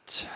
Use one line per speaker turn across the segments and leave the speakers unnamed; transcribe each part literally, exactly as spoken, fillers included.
right.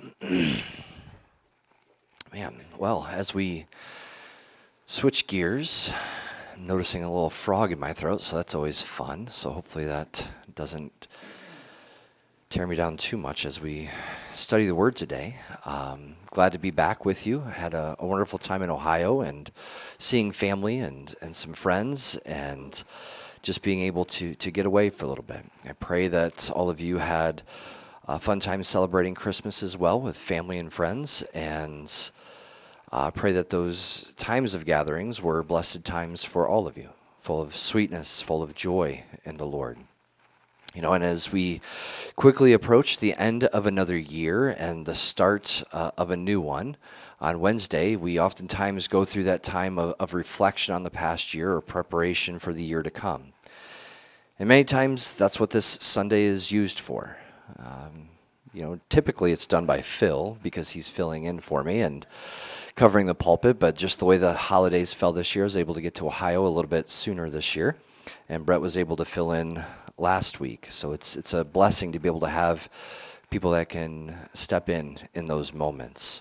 Man, well, as we switch gears, I'm noticing a little frog in my throat, so that's always fun. So hopefully that doesn't tear me down too much as we study the Word today. Um, glad to be back with you. I had a, a wonderful time in Ohio and seeing family and, and some friends and just being able to, to get away for a little bit. I pray that all of you had a fun time celebrating Christmas as well with family and friends, and I uh, pray that those times of gatherings were blessed times for all of you, full of sweetness, full of joy in the Lord. You know, and as we quickly approach the end of another year and the start uh, of a new one, on Wednesday, we oftentimes go through that time of, of reflection on the past year or preparation for the year to come. And many times, that's what this Sunday is used for. Um, you know, typically it's done by Phil because he's filling in for me and covering the pulpit, but just the way the holidays fell this year, I was able to get to Ohio a little bit sooner this year, and Brett was able to fill in last week. So it's it's a blessing to be able to have people that can step in in those moments.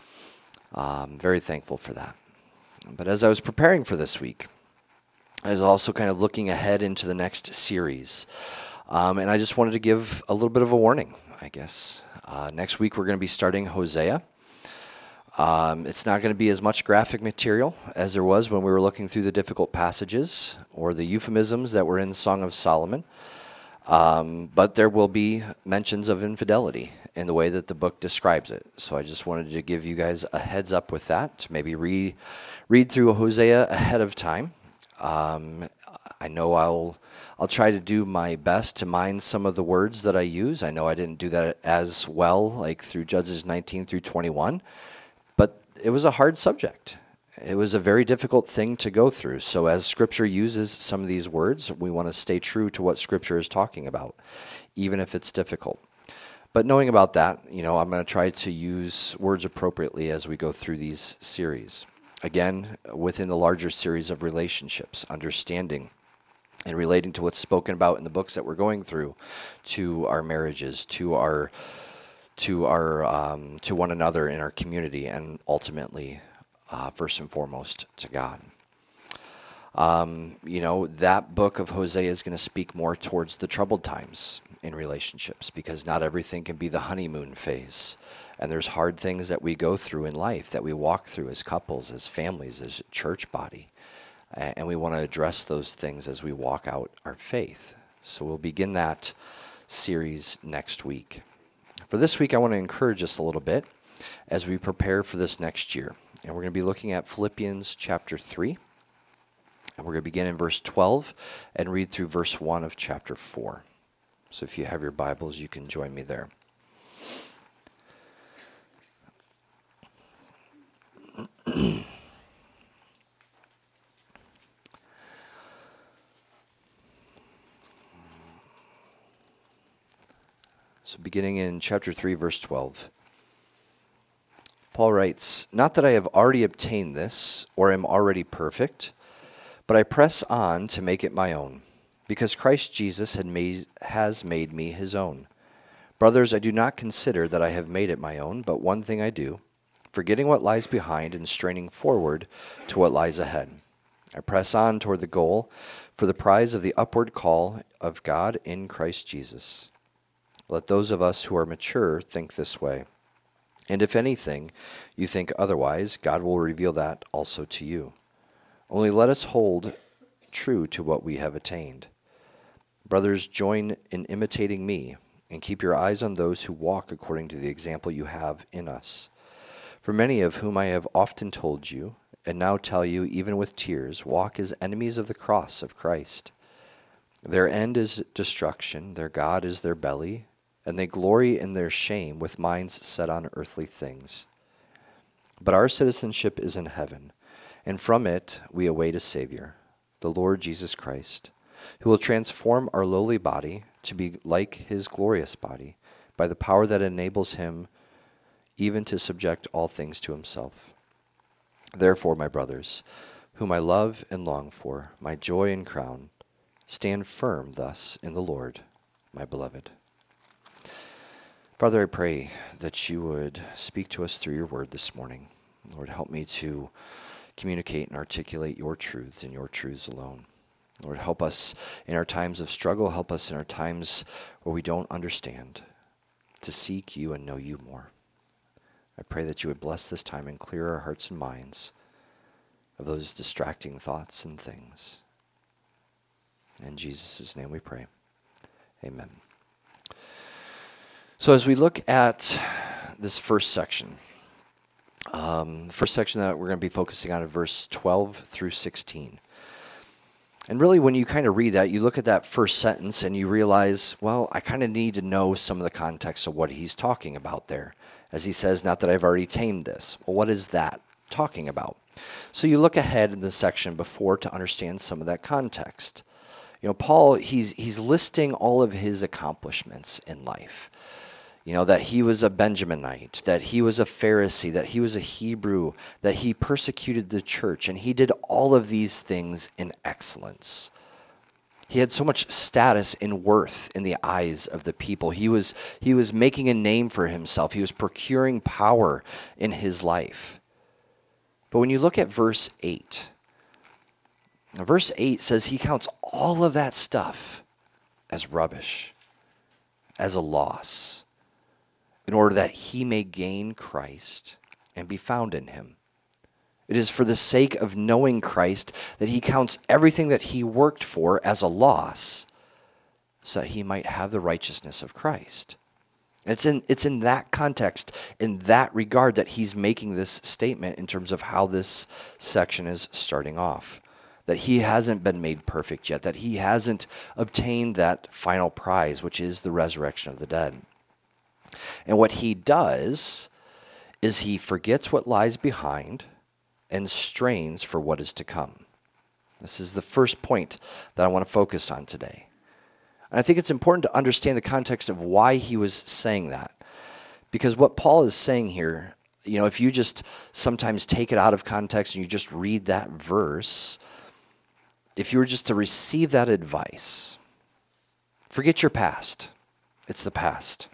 I'm very thankful for that. But as I was preparing for this week, I was also kind of looking ahead into the next series. Um, and I just wanted to give a little bit of a warning, I guess. Uh, next week we're going to be starting Hosea. Um, it's not going to be as much graphic material as there was when we were looking through the difficult passages or the euphemisms that were in Song of Solomon. Um, but there will be mentions of infidelity in the way that the book describes it. So I just wanted to give you guys a heads up with that, to maybe read, read through Hosea ahead of time. Um, I know I'll I'll try to do my best to mind some of the words that I use. I know I didn't do that as well, like through Judges nineteen through twenty-one, but it was a hard subject. It was a very difficult thing to go through. So as Scripture uses some of these words, we want to stay true to what Scripture is talking about, even if it's difficult. But knowing about that, you know, I'm going to try to use words appropriately as we go through these series. Again, within the larger series of relationships, understanding and relating to what's spoken about in the books that we're going through, to our marriages, to our to our um, to one another in our community, and ultimately, uh, first and foremost, to God. Um, you know, that book of Hosea is going to speak more towards the troubled times in relationships, because not everything can be the honeymoon phase. And there's hard things that we go through in life, that we walk through as couples, as families, as a church body. And we want to address those things as we walk out our faith. So we'll begin that series next week. For this week, I want to encourage us a little bit as we prepare for this next year. And we're going to be looking at Philippians chapter three. And we're going to begin in verse twelve and read through verse one of chapter four. So if you have your Bibles, you can join me there. So beginning in chapter three, verse twelve, Paul writes, "Not that I have already obtained this, or am already perfect, but I press on to make it my own, because Christ Jesus had made, has made me his own. Brothers, I do not consider that I have made it my own, but one thing I do, forgetting what lies behind and straining forward to what lies ahead. I press on toward the goal for the prize of the upward call of God in Christ Jesus. Let those of us who are mature think this way. And if anything you think otherwise, God will reveal that also to you. Only let us hold true to what we have attained. Brothers, join in imitating me, and keep your eyes on those who walk according to the example you have in us. For many of whom I have often told you, and now tell you even with tears, walk as enemies of the cross of Christ. Their end is destruction, their God is their belly, and they glory in their shame with minds set on earthly things. But our citizenship is in heaven, and from it we await a Savior, the Lord Jesus Christ, who will transform our lowly body to be like his glorious body, by the power that enables him even to subject all things to himself. Therefore, my brothers, whom I love and long for, my joy and crown, stand firm thus in the Lord, my beloved." Father, I pray that you would speak to us through your word this morning. Lord, help me to communicate and articulate your truths and your truths alone. Lord, help us in our times of struggle. Help us in our times where we don't understand to seek you and know you more. I pray that you would bless this time and clear our hearts and minds of those distracting thoughts and things. In Jesus' name we pray. Amen. So as we look at this first section, um, the first section that we're going to be focusing on is verse twelve through sixteen. And really when you kind of read that, you look at that first sentence and you realize, well, I kind of need to know some of the context of what he's talking about there. As he says, not that I've already tamed this. Well, what is that talking about? So you look ahead in the section before to understand some of that context. You know, Paul, he's he's listing all of his accomplishments in life. You know, that he was a Benjaminite, that he was a Pharisee, that he was a Hebrew, that he persecuted the church, and he did all of these things in excellence. He had so much status and worth in the eyes of the people. He was, he was making a name for himself. He was procuring power in his life. But when you look at verse eight, verse eight says he counts all of that stuff as rubbish, as a loss, in order that he may gain Christ and be found in him. It is for the sake of knowing Christ that he counts everything that he worked for as a loss, so that he might have the righteousness of Christ. And it's in, it's in that context, in that regard, that he's making this statement in terms of how this section is starting off. That he hasn't been made perfect yet, that he hasn't obtained that final prize, which is the resurrection of the dead. And what he does is he forgets what lies behind and strains for what is to come. This is the first point that I want to focus on today. And I think it's important to understand the context of why he was saying that. Because what Paul is saying here, you know, if you just sometimes take it out of context and you just read that verse, if you were just to receive that advice, forget your past. It's the past.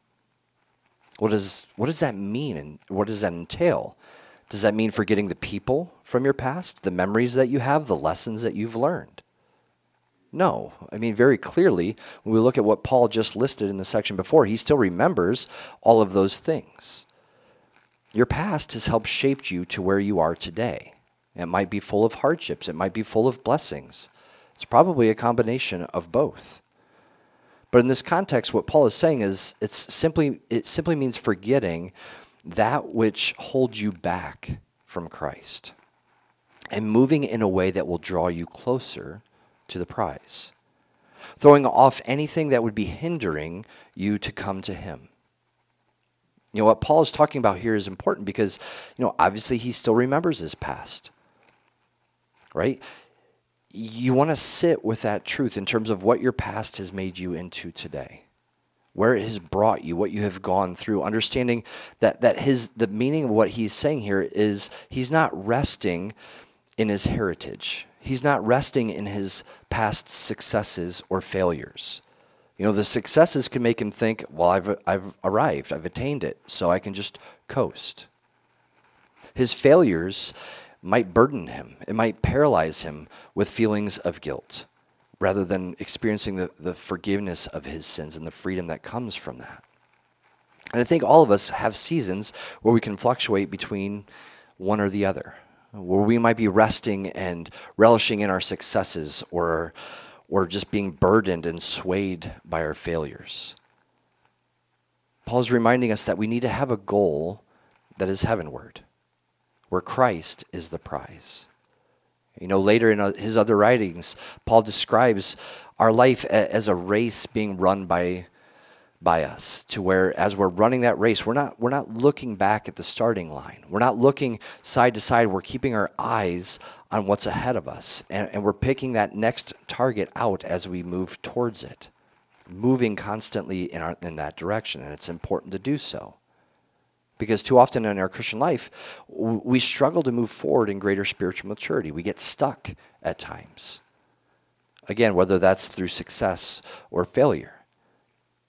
What does what does that mean, and what does that entail? Does that mean forgetting the people from your past, the memories that you have, the lessons that you've learned? No. I mean, very clearly, when we look at what Paul just listed in the section before, he still remembers all of those things. Your past has helped shape you to where you are today. It might be full of hardships. It might be full of blessings. It's probably a combination of both. But in this context, what Paul is saying is it's simply it simply means forgetting that which holds you back from Christ and moving in a way that will draw you closer to the prize. Throwing off anything that would be hindering you to come to him. You know, what Paul is talking about here is important because, you know, obviously he still remembers his past. Right? You want to sit with that truth in terms of what your past has made you into today, where it has brought you, what you have gone through, understanding that that his the meaning of what he's saying here is he's not resting in his heritage. He's not resting in his past successes or failures. You know, the successes can make him think, well, I've I've arrived, I've attained it, so I can just coast. His failures might burden him. It might paralyze him with feelings of guilt rather than experiencing the, the forgiveness of his sins and the freedom that comes from that. And I think all of us have seasons where we can fluctuate between one or the other, where we might be resting and relishing in our successes or, or just being burdened and swayed by our failures. Paul's reminding us that we need to have a goal that is heavenward, where Christ is the prize. You know, later in his other writings, Paul describes our life as a race being run by, by us, to where as we're running that race, we're not, we're not looking back at the starting line. We're not looking side to side. We're keeping our eyes on what's ahead of us, and, and we're picking that next target out as we move towards it, moving constantly in, our, in that direction, and it's important to do so. Because too often in our Christian life, we struggle to move forward in greater spiritual maturity. We get stuck at times. Again, whether that's through success or failure.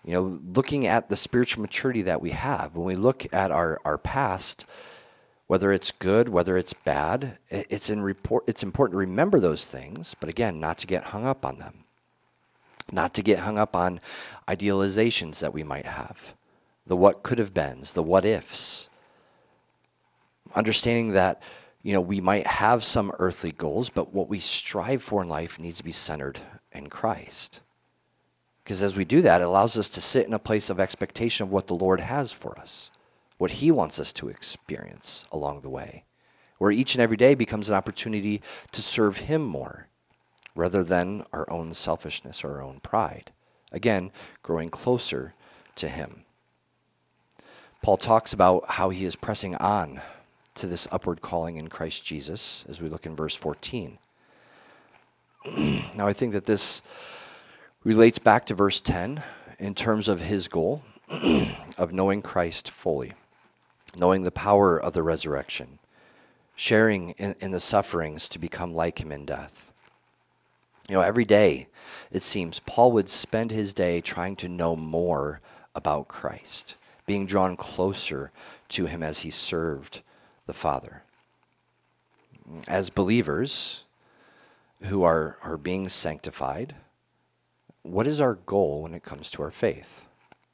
You know, looking at the spiritual maturity that we have, when we look at our, our past, whether it's good, whether it's bad, it's in report, it's important to remember those things, but again, not to get hung up on them. Not to get hung up on idealizations that we might have, the what could have beens, the what ifs. Understanding that, you know, we might have some earthly goals, but what we strive for in life needs to be centered in Christ. Because as we do that, it allows us to sit in a place of expectation of what the Lord has for us, what he wants us to experience along the way, where each and every day becomes an opportunity to serve him more, rather than our own selfishness or our own pride. Again, growing closer to him. Paul talks about how he is pressing on to this upward calling in Christ Jesus as we look in verse fourteen. Now I think that this relates back to verse ten in terms of his goal of knowing Christ fully, knowing the power of the resurrection, sharing in, in the sufferings to become like him in death. You know, every day, it seems, Paul would spend his day trying to know more about Christ, being drawn closer to him as he served the Father. As believers who are, are being sanctified, what is our goal when it comes to our faith?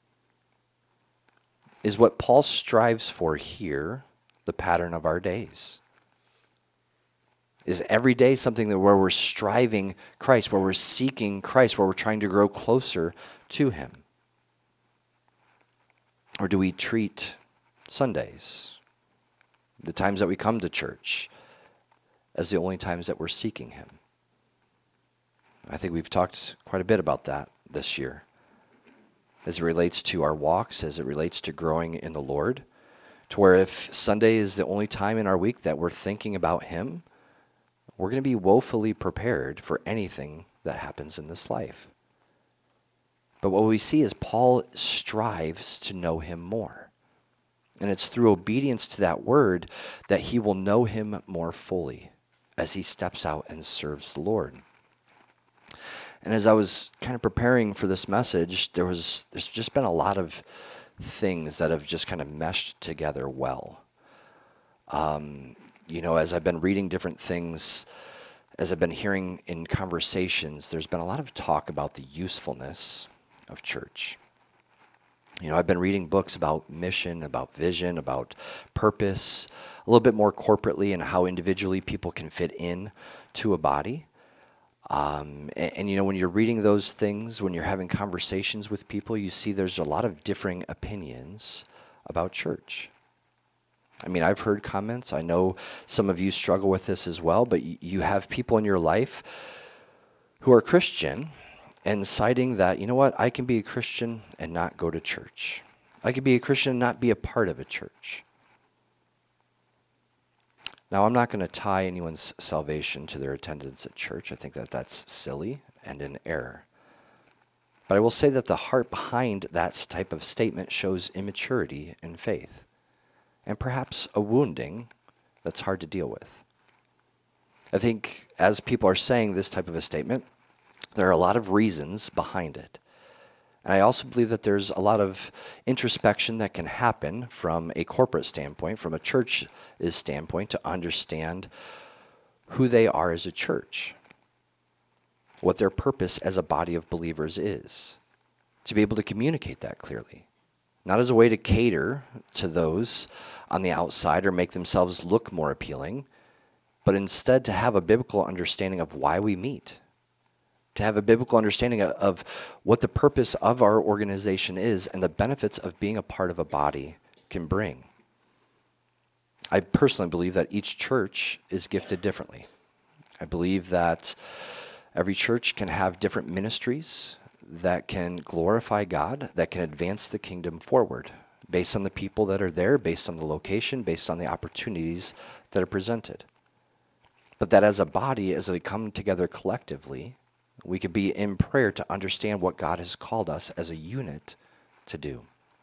Is what Paul strives for here the pattern of our days? Is every day something that where we're striving Christ, where we're seeking Christ, where we're trying to grow closer to him? Or do we treat Sundays, the times that we come to church, as the only times that we're seeking him? I think we've talked quite a bit about that this year, as it relates to our walks, as it relates to growing in the Lord, to where if Sunday is the only time in our week that we're thinking about him, we're going to be woefully prepared for anything that happens in this life. But what we see is Paul strives to know him more. And it's through obedience to that word that he will know him more fully as he steps out and serves the Lord. And as I was kind of preparing for this message, there was there's just been a lot of things that have just kind of meshed together well. Um, you know, as I've been reading different things, as I've been hearing in conversations, there's been a lot of talk about the usefulness of church. You know, I've been reading books about mission, about vision, about purpose, a little bit more corporately and how individually people can fit in to a body. Um, and, and, you know, when you're reading those things, when you're having conversations with people, you see there's a lot of differing opinions about church. I mean, I've heard comments. I know some of you struggle with this as well, but y- you have people in your life who are Christian and citing that, you know what, I can be a Christian and not go to church. I can be a Christian and not be a part of a church. Now, I'm not going to tie anyone's salvation to their attendance at church. I think that that's silly and in error. But I will say that the heart behind that type of statement shows immaturity in faith, and perhaps a wounding that's hard to deal with. I think as people are saying this type of a statement, there are a lot of reasons behind it. And I also believe that there's a lot of introspection that can happen from a corporate standpoint, from a church's standpoint, to understand who they are as a church, what their purpose as a body of believers is, to be able to communicate that clearly. Not as a way to cater to those on the outside or make themselves look more appealing, but instead to have a biblical understanding of why we meet, to have a biblical understanding of, of what the purpose of our organization is and the benefits of being a part of a body can bring. I personally believe that each church is gifted differently. I believe that every church can have different ministries that can glorify God, that can advance the kingdom forward, based on the people that are there, based on the location, based on the opportunities that are presented. But that as a body, as we come together collectively, we could be in prayer to understand what God has called us as a unit to do.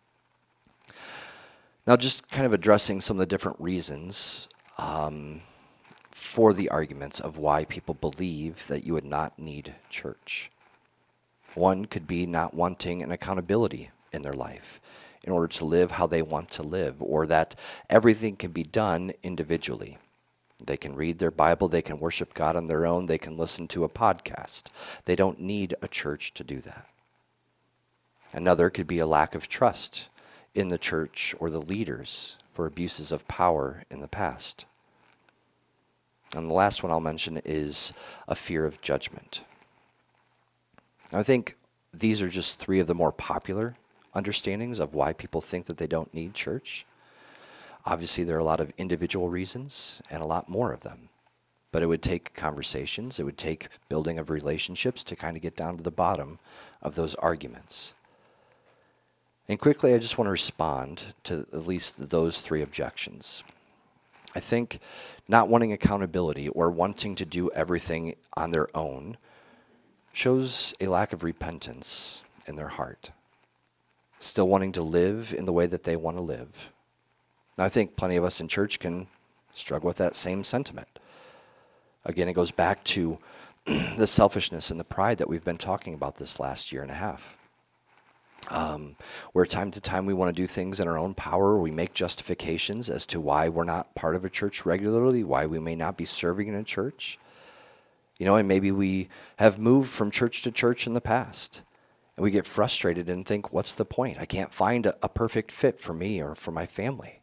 Now, just kind of addressing some of the different reasons um, for the arguments of why people believe that you would not need church. One could be not wanting an accountability in their life in order to live how they want to live, or that everything can be done individually. They can read their Bible, they can worship God on their own, they can listen to a podcast. They don't need a church to do that. Another could be a lack of trust in the church or the leaders for abuses of power in the past. And the last one I'll mention is a fear of judgment. I think these are just three of the more popular understandings of why people think that they don't need church. Obviously, there are a lot of individual reasons and a lot more of them. But it would take conversations, it would take building of relationships to kind of get down to the bottom of those arguments. And quickly, I just want to respond to at least those three objections. I think not wanting accountability or wanting to do everything on their own shows a lack of repentance in their heart. Still wanting to live in the way that they want to live. Now, I think plenty of us in church can struggle with that same sentiment. Again, it goes back to the selfishness and the pride that we've been talking about this last year and a half. Um, where time to time we want to do things in our own power. We make justifications as to why we're not part of a church regularly, why we may not be serving in a church. You know, and maybe we have moved from church to church in the past. And we get frustrated and think, what's the point? I can't find a, a perfect fit for me or for my family.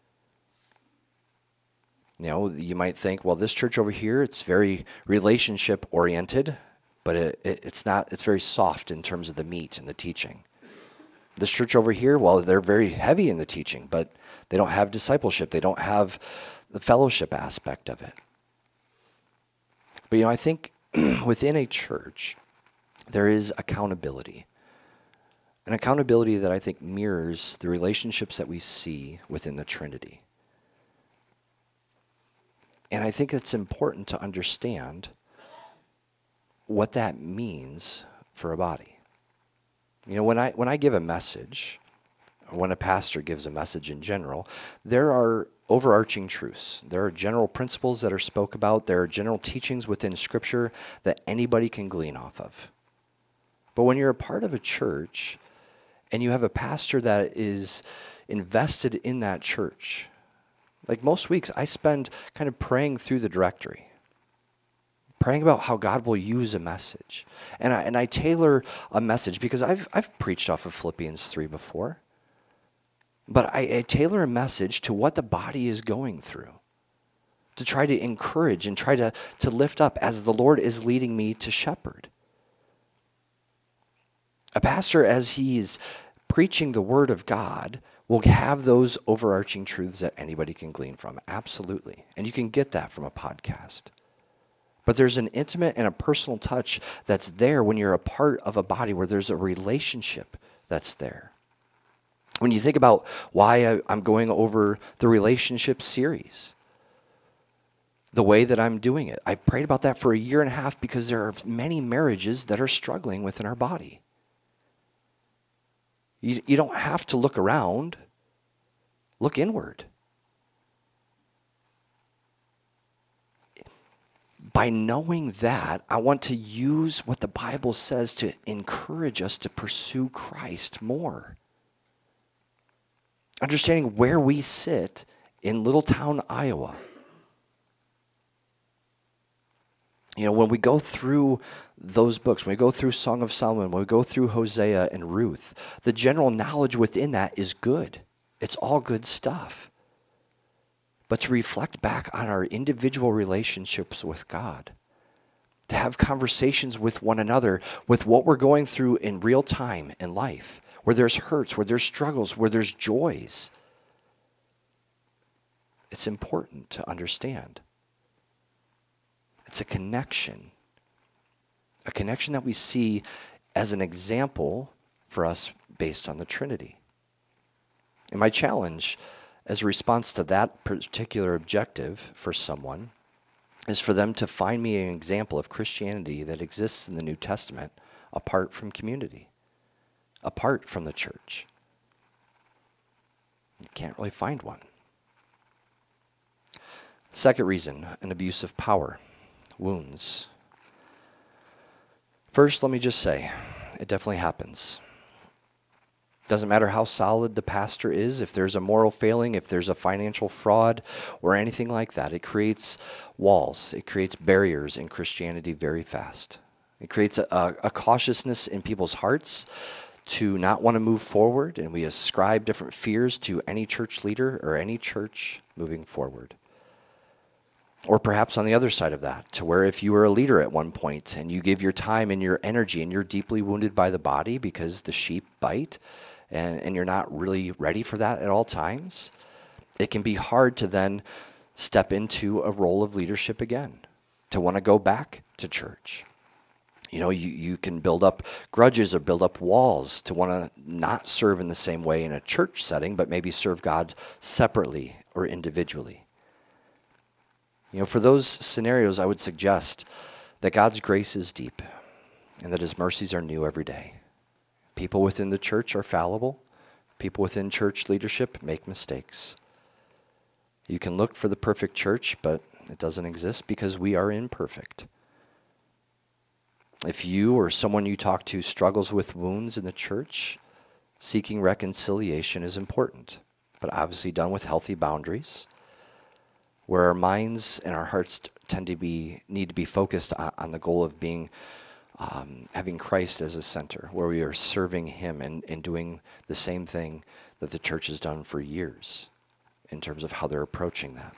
You know, you might think, well, this church over here, it's very relationship oriented, but it, it, it's not, it's very soft in terms of the meat and the teaching. This church over here, well, they're very heavy in the teaching, but they don't have discipleship. They don't have the fellowship aspect of it. But, you know, I think within a church, there is accountability. An accountability that I think mirrors the relationships that we see within the Trinity. And I think it's important to understand what that means for a body. You know, when I when I give a message, or when a pastor gives a message in general, there are overarching truths. There are general principles that are spoke about. There are general teachings within Scripture that anybody can glean off of. But when you're a part of a church and you have a pastor that is invested in that church, like most weeks, I spend kind of praying through the directory, praying about how God will use a message. And I, and I tailor a message because I've, I've preached off of Philippians three before. But I, I tailor a message to what the body is going through, to try to encourage and try to, to lift up as the Lord is leading me to shepherd. A pastor, as he's preaching the word of God, will have those overarching truths that anybody can glean from. Absolutely. And you can get that from a podcast. But there's an intimate and a personal touch that's there when you're a part of a body where there's a relationship that's there. When you think about why I, I'm going over the relationship series, the way that I'm doing it, I've prayed about that for a year and a half because there are many marriages that are struggling within our body. You, you don't have to look around. Look inward. By knowing that, I want to use what the Bible says to encourage us to pursue Christ more. Understanding where we sit in Little Town, Iowa. You know, when we go through those books, when we go through Song of Solomon, when we go through Hosea and Ruth, the general knowledge within that is good. It's all good stuff. But to reflect back on our individual relationships with God, to have conversations with one another, with what we're going through in real time in life, where there's hurts, where there's struggles, where there's joys. It's important to understand. It's a connection. A connection that we see as an example for us based on the Trinity. And my challenge as a response to that particular objective for someone is for them to find me an example of Christianity that exists in the New Testament apart from community, apart from the church. You can't really find one. Second reason, an abuse of power, wounds. First, let me just say, It definitely happens. Doesn't matter how solid the pastor is, if there's a moral failing, if there's a financial fraud or anything like that, it creates walls. It creates barriers in Christianity very fast. It creates a, a, a cautiousness in people's hearts to not want to move forward, and we ascribe different fears to any church leader or any church moving forward. Or perhaps on the other side of that, to where if you were a leader at one point and you give your time and your energy and you're deeply wounded by the body because the sheep bite, and, and you're not really ready for that at all times, it can be hard to then step into a role of leadership again, to want to go back to church. You know, you, you can build up grudges or build up walls to want to not serve in the same way in a church setting, but maybe serve God separately or individually. You know, for those scenarios, I would suggest that God's grace is deep and that his mercies are new every day. People within the church are fallible. People within church leadership make mistakes. You can look for the perfect church, but it doesn't exist because we are imperfect. If you or someone you talk to struggles with wounds in the church, seeking reconciliation is important, but obviously done with healthy boundaries, where our minds and our hearts tend to be need to be focused on, on the goal of being um, having Christ as a center, where we are serving him and, and doing the same thing that the church has done for years in terms of how they're approaching that.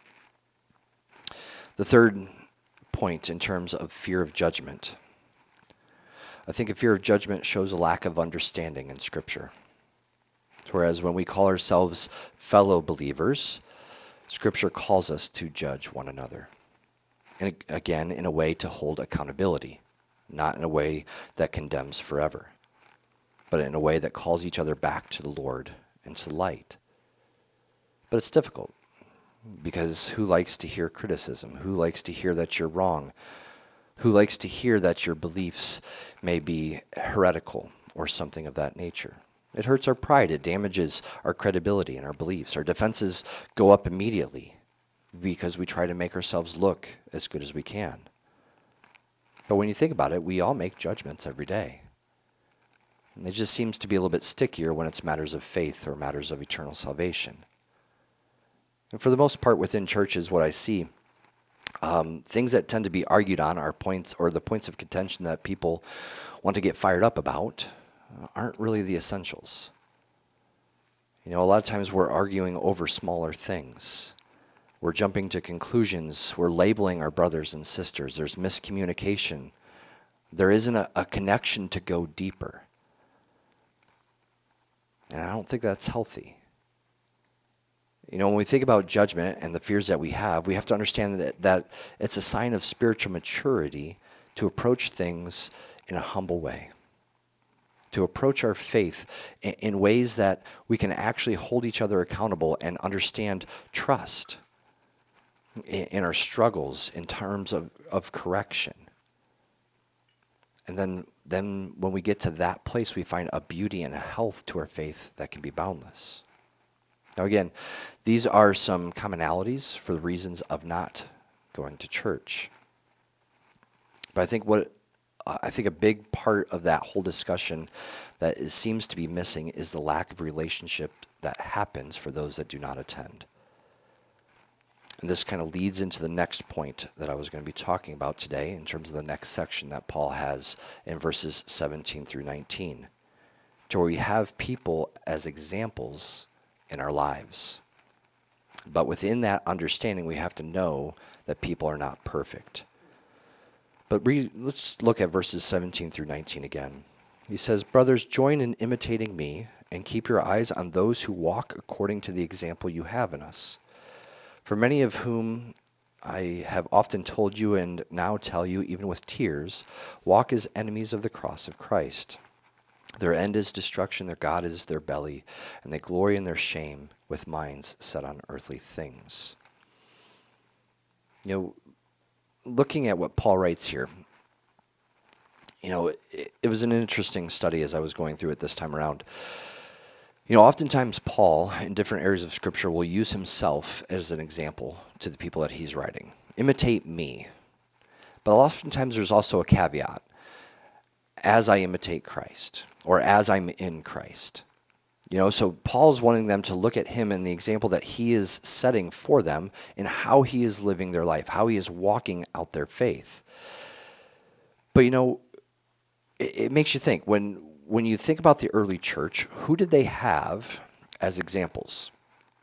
The third point in terms of fear of judgment. I think a fear of judgment shows a lack of understanding in Scripture. Whereas when we call ourselves fellow believers, Scripture calls us to judge one another. And again, in a way to hold accountability, not in a way that condemns forever, but in a way that calls each other back to the Lord and to light. But it's difficult, because who likes to hear criticism? Who likes to hear that you're wrong? Who likes to hear that your beliefs may be heretical or something of that nature? It hurts our pride. It damages our credibility and our beliefs. Our defenses go up immediately because we try to make ourselves look as good as we can. But when you think about it, we all make judgments every day. And it just seems to be a little bit stickier when it's matters of faith or matters of eternal salvation. And for the most part within churches, what I see, um, things that tend to be argued on are points or the points of contention that people want to get fired up about aren't really the essentials. You know, a lot of times we're arguing over smaller things. We're jumping to conclusions. We're labeling our brothers and sisters. There's miscommunication. There isn't a, a connection to go deeper. And I don't think that's healthy. You know, when we think about judgment and the fears that we have, we have to understand that, that it's a sign of spiritual maturity to approach things in a humble way, to approach our faith in, in ways that we can actually hold each other accountable and understand trust in, in our struggles in terms of, of correction. And then, then when we get to that place, we find a beauty and a health to our faith that can be boundless. Now again, these are some commonalities for the reasons of not going to church. But I think what uh, I think a big part of that whole discussion that is, seems to be missing is the lack of relationship that happens for those that do not attend. And this kind of leads into the next point that I was going to be talking about today in terms of the next section that Paul has in verses seventeen through nineteen, to where we have people as examples in our lives. But within that understanding, we have to know that people are not perfect. But re- let's look at verses seventeen through nineteen again. He says, "Brothers, join in imitating me and keep your eyes on those who walk according to the example you have in us. For many of whom I have often told you and now tell you even with tears, walk as enemies of the cross of Christ. Their end is destruction, their God is their belly, and they glory in their shame with minds set on earthly things." You know, looking at what Paul writes here, you know, it, it was an interesting study as I was going through it this time around. You know, oftentimes Paul, in different areas of Scripture, will use himself as an example to the people that he's writing. Imitate me. But oftentimes there's also a caveat. as I imitate Christ, or as I'm in Christ. You know, so Paul's wanting them to look at him and the example that he is setting for them in how he is living their life, how he is walking out their faith. But, you know, it, it makes you think, when when you think about the early church, who did they have as examples?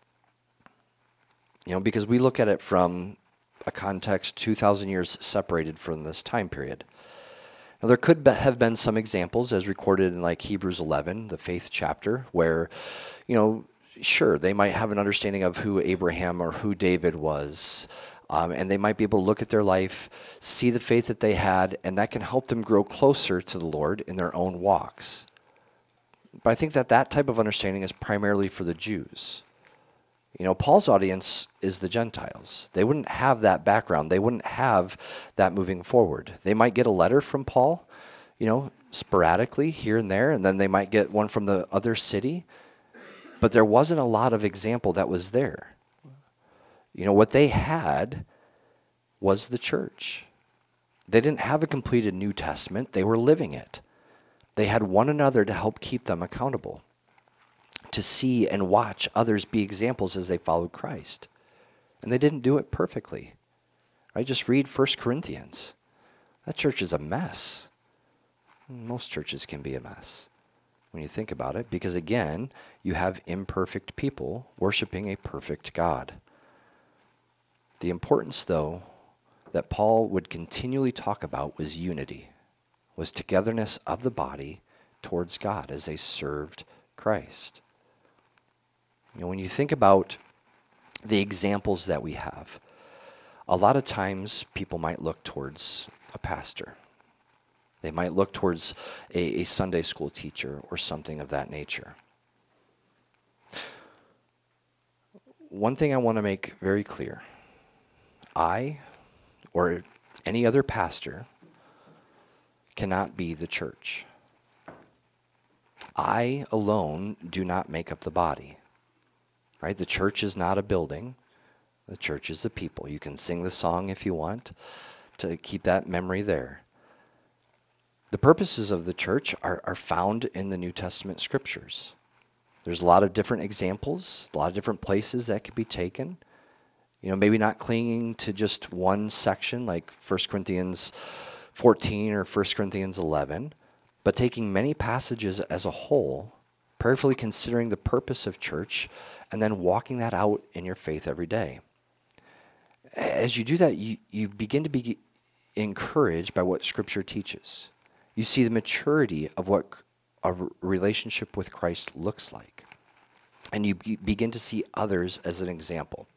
You know, because we look at it from a context two thousand years separated from this time period. Now, there could be, have been some examples as recorded in like Hebrews eleven, the faith chapter, where, you know, sure, they might have an understanding of who Abraham or who David was, um, and they might be able to look at their life, see the faith that they had, and that can help them grow closer to the Lord in their own walks. But I think that that type of understanding is primarily for the Jews. You know, Paul's audience is the Gentiles. They wouldn't have that background. They wouldn't have that moving forward. They might get a letter from Paul, you know, sporadically here and there, and then they might get one from the other city. But there wasn't a lot of example that was there. You know, what they had was the church. They didn't have a completed New Testament. They were living it. They had one another to help keep them accountable, to see and watch others be examples as they followed Christ. And they didn't do it perfectly. Right? Just read First Corinthians. That church is a mess. Most churches can be a mess when you think about it, because again, you have imperfect people worshiping a perfect God. The importance, though, that Paul would continually talk about was unity, was togetherness of the body towards God as they served Christ. You know, when you think about the examples that we have, a lot of times people might look towards a pastor. They might look towards a, a Sunday school teacher or something of that nature. One thing I want to make very clear, I or any other pastor cannot be the church. I alone do not make up the body. Right? The church is not a building. The church is the people. You can sing the song if you want to keep that memory there. The purposes of the church are, are found in the New Testament scriptures. There's a lot of different examples, a lot of different places that can be taken. You know, maybe not clinging to just one section like First Corinthians fourteen or First Corinthians eleven, but taking many passages as a whole, prayerfully considering the purpose of church, and then walking that out in your faith every day. As you do that, you, you begin to be encouraged by what Scripture teaches. You see the maturity of what a relationship with Christ looks like. And you be- begin to see others as an example.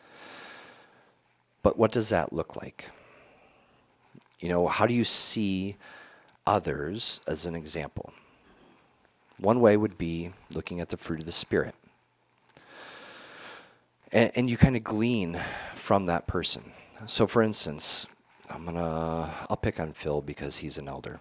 But what does that look like? You know, how do you see others as an example? One way would be looking at the fruit of the Spirit. And, and you kind of glean from that person. So for instance, I'm gonna, I'll pick on Phil because he's an elder.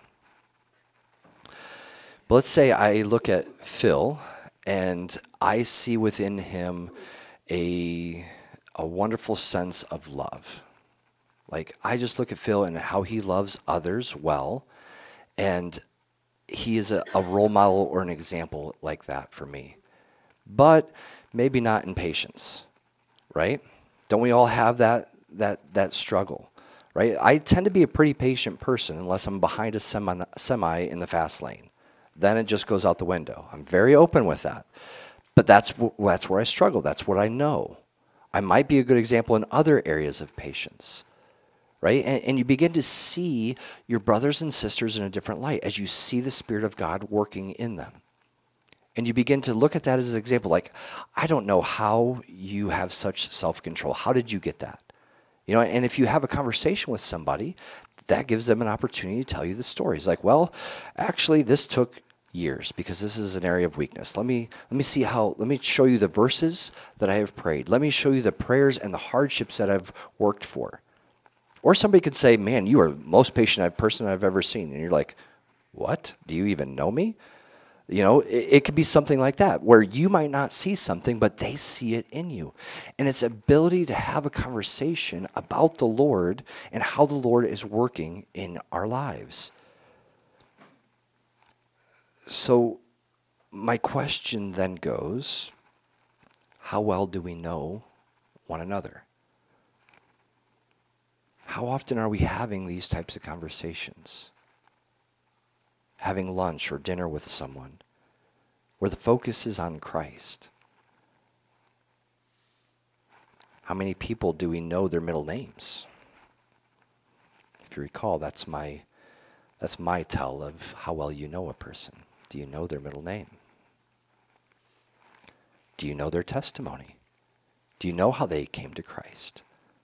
But let's say I look at Phil and I see within him a, a wonderful sense of love. Like, I just look at Phil and how he loves others well, and he is a, a role model or an example like that for me. But maybe not in patience, right? Don't we all have that that that struggle, right? I tend to be a pretty patient person unless I'm behind a semi, semi in the fast lane. Then it just goes out the window. I'm very open with that. But that's that's where I struggle. That's what I know. I might be a good example in other areas of patience. Right? And, and you begin to see your brothers and sisters in a different light as you see the Spirit of God working in them. And you begin to look at that as an example, like, I don't know how you have such self-control. How did you get that? You know, and if you have a conversation with somebody, that gives them an opportunity to tell you the story. It's like, well, actually, this took years because this is an area of weakness. Let me let me see how, let me show you the verses that I have prayed. Let me show you the prayers and the hardships that I've worked for. Or somebody could say, man, you are the most patient person I've ever seen. And you're like, what? Do you even know me? You know, it, it could be something like that, where you might not see something, but they see it in you. And it's ability to have a conversation about the Lord and how the Lord is working in our lives. So my question then goes, how well do we know one another? How often are we having these types of conversations? Having lunch or dinner with someone where the focus is on Christ? How many people do we know their middle names? If you recall, that's my that's my tell of how well you know a person. Do you know their middle name? Do you know their testimony? Do you know how they came to Christ?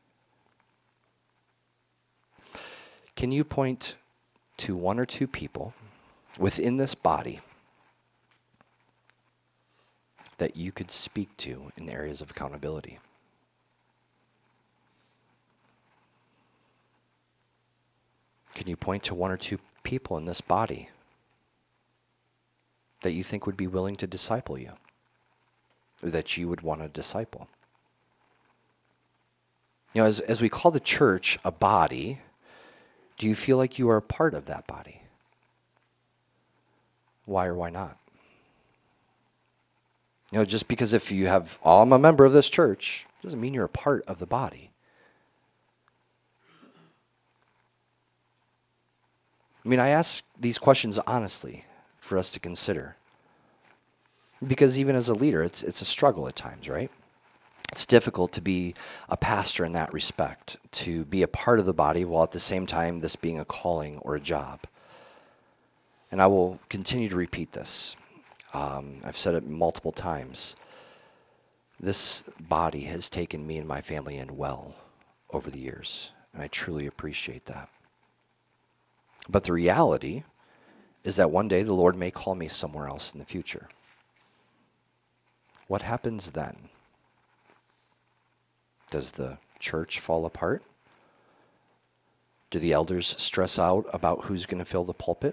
Can you point to one or two people within this body that you could speak to in areas of accountability? Can you point to one or two people in this body that you think would be willing to disciple you, or that you would want to disciple? You know, as, as we call the church a body, do you feel like you are a part of that body? Why or why not? You know, just because if you have, oh, I'm a member of this church, doesn't mean you're a part of the body. I mean, I ask these questions honestly for us to consider. Because even as a leader, it's it's a struggle at times, right? It's difficult to be a pastor in that respect, to be a part of the body while at the same time this being a calling or a job. And I will continue to repeat this. Um, I've said it multiple times. This body has taken me and my family in well over the years, and I truly appreciate that. But the reality is that one day the Lord may call me somewhere else in the future. What happens then? Does the church fall apart? Do the elders stress out about who's going to fill the pulpit?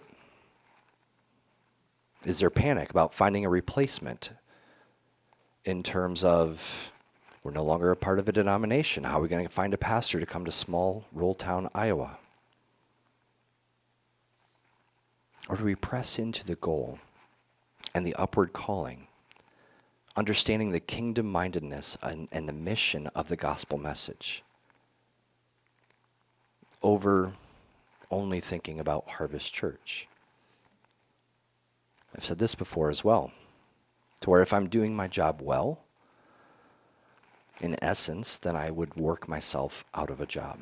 Is there panic about finding a replacement in terms of we're no longer a part of a denomination? How are we going to find a pastor to come to small rural town Iowa? Or do we press into the goal and the upward calling, understanding the kingdom-mindedness and, and the mission of the gospel message, over only thinking about Harvest Church? I've said this before as well, to where if I'm doing my job well, in essence, then I would work myself out of a job.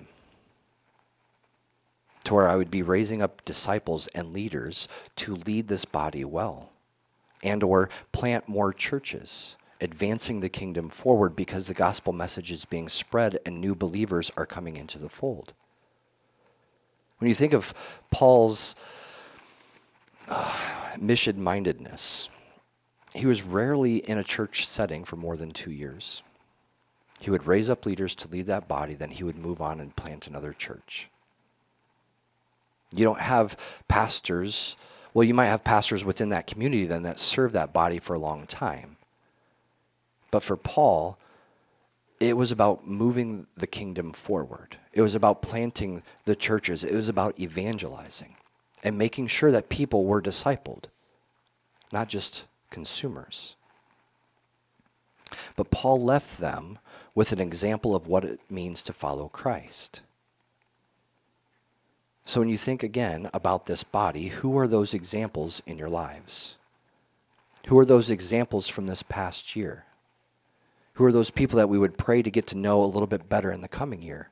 To where I would be raising up disciples and leaders to lead this body well, and or plant more churches, advancing the kingdom forward because the gospel message is being spread and new believers are coming into the fold. When you think of Paul's uh, mission-mindedness, he was rarely in a church setting for more than two years. He would raise up leaders to lead that body, then he would move on and plant another church. You don't have pastors, well, you might have pastors within that community then that serve that body for a long time. But for Paul, it was about moving the kingdom forward. It was about planting the churches. It was about evangelizing and making sure that people were discipled, not just consumers. But Paul left them with an example of what it means to follow Christ. So when you think again about this body, who are those examples in your lives? Who are those examples from this past year? Who are those people that we would pray to get to know a little bit better in the coming year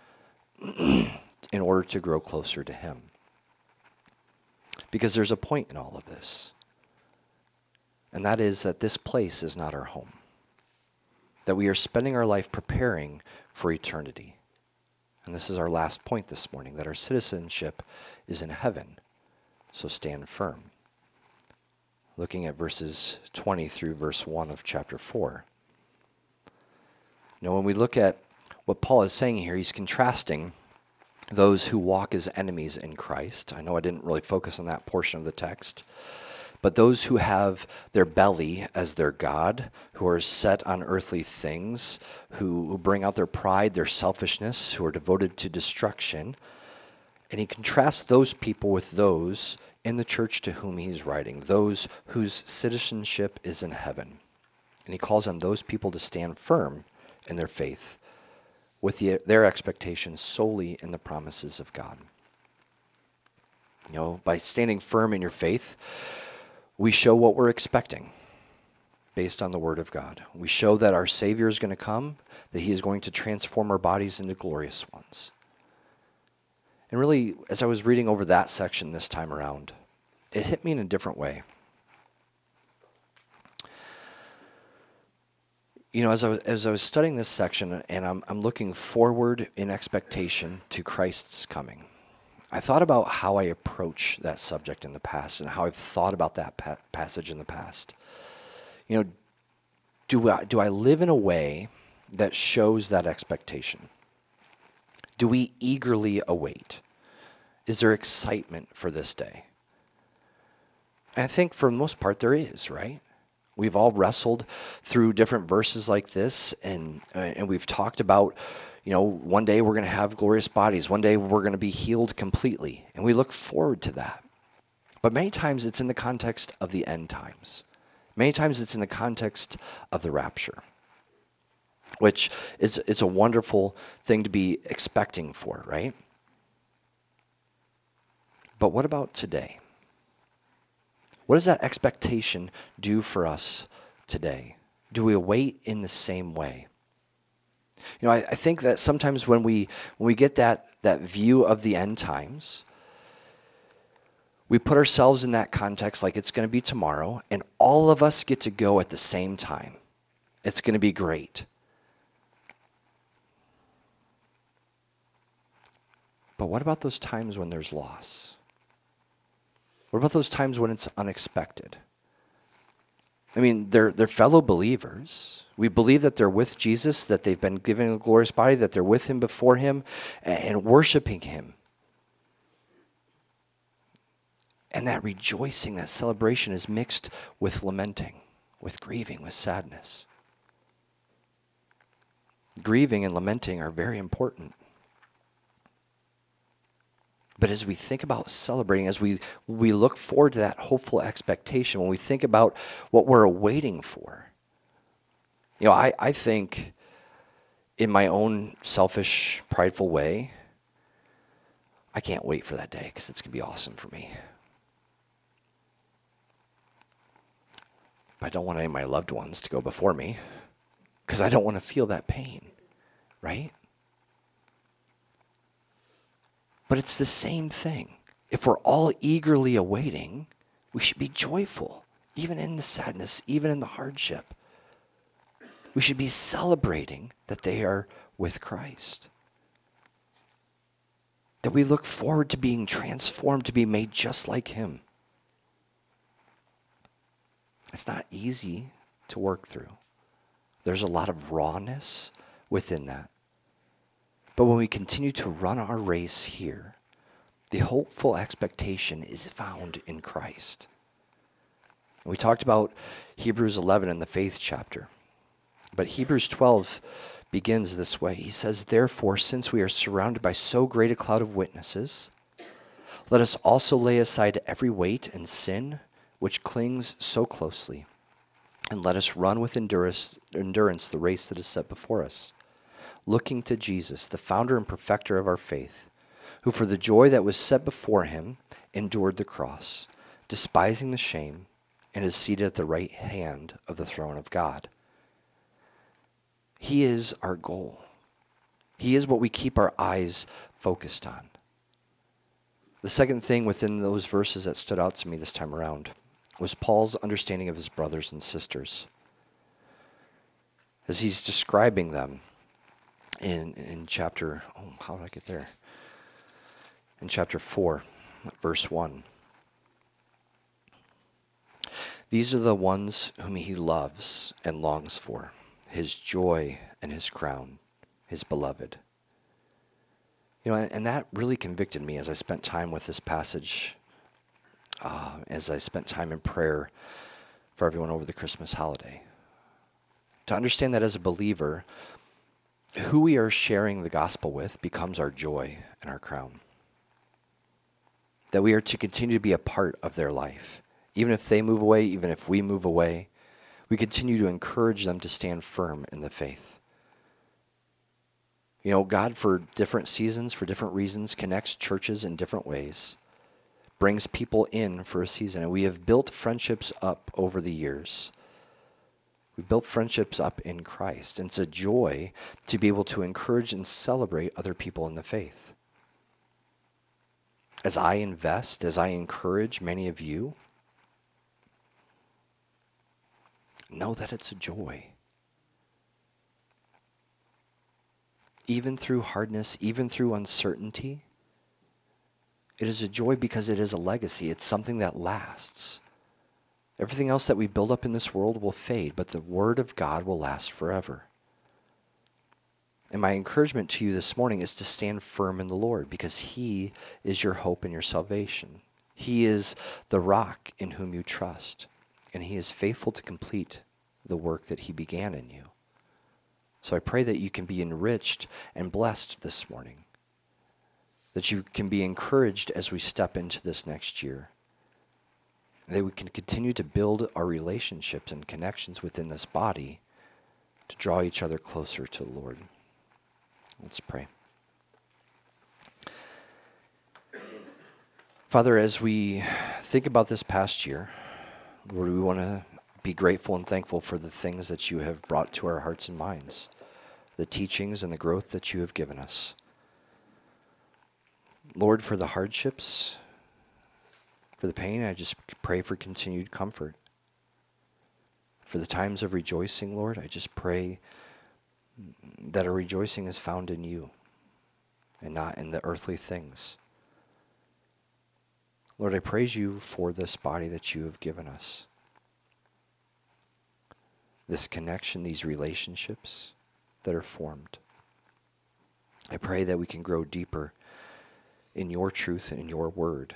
in order to grow closer to Him? Because there's a point in all of this, and that is that this place is not our home, that we are spending our life preparing for eternity. And this is our last point this morning, that our citizenship is in heaven, so stand firm. Looking at verses twenty through verse one of chapter four. Now, when we look at what Paul is saying here, he's contrasting those who walk as enemies in Christ. I know I didn't really focus on that portion of the text, but those who have their belly as their God, who are set on earthly things, who, who bring out their pride, their selfishness, who are devoted to destruction. And he contrasts those people with those in the church to whom he's writing, those whose citizenship is in heaven. And he calls on those people to stand firm in their faith with the, their expectations solely in the promises of God. You know, by standing firm in your faith, we show what we're expecting based on the Word of God. We show that our Savior is going to come, that he is going to transform our bodies into glorious ones. And really, as I was reading over that section this time around, it hit me in a different way. You know, as I was, as I was studying this section, and I'm, I'm looking forward in expectation to Christ's coming, I thought about how I approach that subject in the past and how I've thought about that pa- passage in the past. You know, do I, do I live in a way that shows that expectation? Do we eagerly await? Is there excitement for this day? And I think for the most part there is, right? We've all wrestled through different verses like this, and uh, and we've talked about, you know, one day we're going to have glorious bodies. One day we're going to be healed completely, and we look forward to that. But many times it's in the context of the end times. Many times it's in the context of the rapture, which is it's a wonderful thing to be expecting for, right? But what about today? What does that expectation do for us today? Do we await in the same way? You know, I, I think that sometimes when we when we get that that view of the end times, we put ourselves in that context like it's going to be tomorrow, and all of us get to go at the same time. It's going to be great. But what about those times when there's loss? What about those times when it's unexpected? I mean, they're, they're fellow believers. We believe that they're with Jesus, that they've been given a glorious body, that they're with him before him and, and worshiping him. And that rejoicing, that celebration is mixed with lamenting, with grieving, with sadness. Grieving and lamenting are very important. But as we think about celebrating, as we, we look forward to that hopeful expectation, when we think about what we're awaiting for, you know, I, I think in my own selfish, prideful way, I can't wait for that day because it's going to be awesome for me. But I don't want any of my loved ones to go before me because I don't want to feel that pain, right? But it's the same thing. If we're all eagerly awaiting, we should be joyful, even in the sadness, even in the hardship. We should be celebrating that they are with Christ. That we look forward to being transformed, to be made just like him. It's not easy to work through. There's a lot of rawness within that. But when we continue to run our race here, the hopeful expectation is found in Christ. We talked about Hebrews eleven in the faith chapter. But Hebrews twelve begins this way. He says, "Therefore, since we are surrounded by so great a cloud of witnesses, let us also lay aside every weight and sin which clings so closely, and let us run with endurance, endurance the race that is set before us, looking to Jesus, the founder and perfecter of our faith, who for the joy that was set before him endured the cross, despising the shame, and is seated at the right hand of the throne of God." He is our goal. He is what we keep our eyes focused on. The second thing within those verses that stood out to me this time around was Paul's understanding of his brothers and sisters. As he's describing them in, in chapter, oh, how did I get there? In chapter four, verse one. "These are the ones whom he loves and longs for, his joy and his crown, his beloved." You know, and, and that really convicted me as I spent time with this passage, uh, as I spent time in prayer for everyone over the Christmas holiday. To understand that as a believer, who we are sharing the gospel with becomes our joy and our crown. that we are to continue to be a part of their life. Even if they move away, even if we move away, we continue to encourage them to stand firm in the faith. You know, God, for different seasons, for different reasons, connects churches in different ways, brings people in for a season, and we have built friendships up over the years. We built friendships up in Christ, and it's a joy to be able to encourage and celebrate other people in the faith. As I invest, as I encourage many of you, know that it's a joy. Even through hardness, even through uncertainty, it is a joy because it is a legacy. It's something that lasts. Everything else that we build up in this world will fade, but the Word of God will last forever. And my encouragement to you this morning is to stand firm in the Lord, because He is your hope and your salvation. He is the rock in whom you trust, and He is faithful to complete the work that He began in you. So I pray that you can be enriched and blessed this morning, that you can be encouraged as we step into this next year, that we can continue to build our relationships and connections within this body to draw each other closer to the Lord. Let's pray. Father, as we think about this past year, Lord, we want to be grateful and thankful for the things that you have brought to our hearts and minds, the teachings and the growth that you have given us. Lord, for the hardships, for the pain, I just pray for continued comfort. For the times of rejoicing, Lord, I just pray that our rejoicing is found in you and not in the earthly things. Lord, I praise you for this body that you have given us. This connection, these relationships that are formed. I pray that we can grow deeper in your truth and in your word.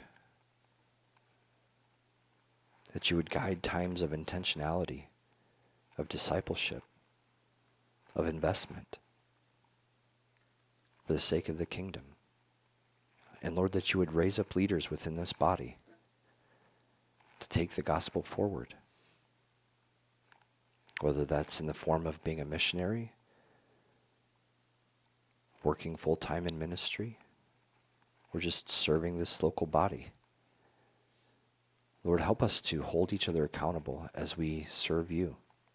That you would guide times of intentionality, of discipleship, of investment for the sake of the kingdom. And Lord, that you would raise up leaders within this body to take the gospel forward. Whether that's in the form of being a missionary, working full-time in ministry, or just serving this local body. Lord, help us to hold each other accountable as we serve you.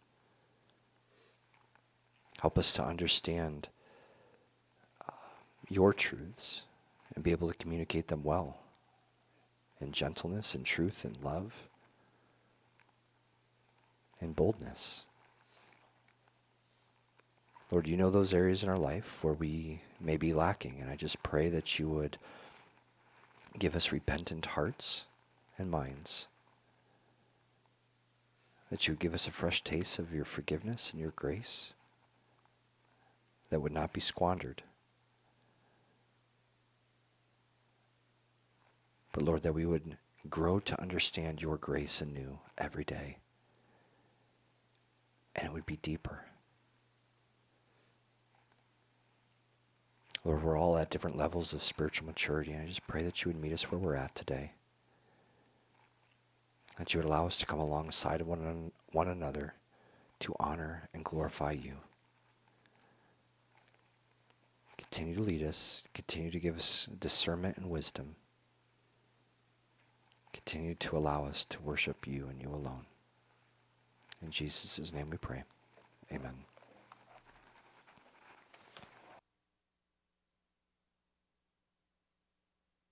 Help us to understand uh, your truths and be able to communicate them well in gentleness and truth and love and boldness. Lord, you know those areas in our life where we may be lacking, and I just pray that you would give us repentant hearts and minds, that you would give us a fresh taste of your forgiveness and your grace that would not be squandered. But Lord, that we would grow to understand your grace anew every day, and it would be deeper. Lord, we're all at different levels of spiritual maturity, and I just pray that you would meet us where we're at today. That you would allow us to come alongside of one, an- one another to honor and glorify you. Continue to lead us. Continue to give us discernment and wisdom. Continue to allow us to worship you and you alone. In Jesus' name we pray.